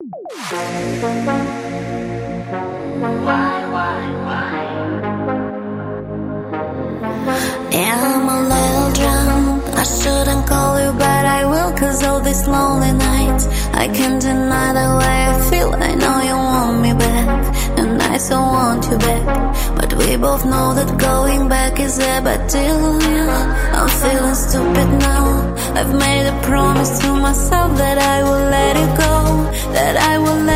Yeah, I'm a little drunk. I shouldn't call you, but I will, 'cause all these lonely nights I can't deny the way I feel. I know you want me back, and I so want you back, but we both know that going back is a bad deal. I'm feeling stupid now. I've made a promise to myself that I will let it go, that I will let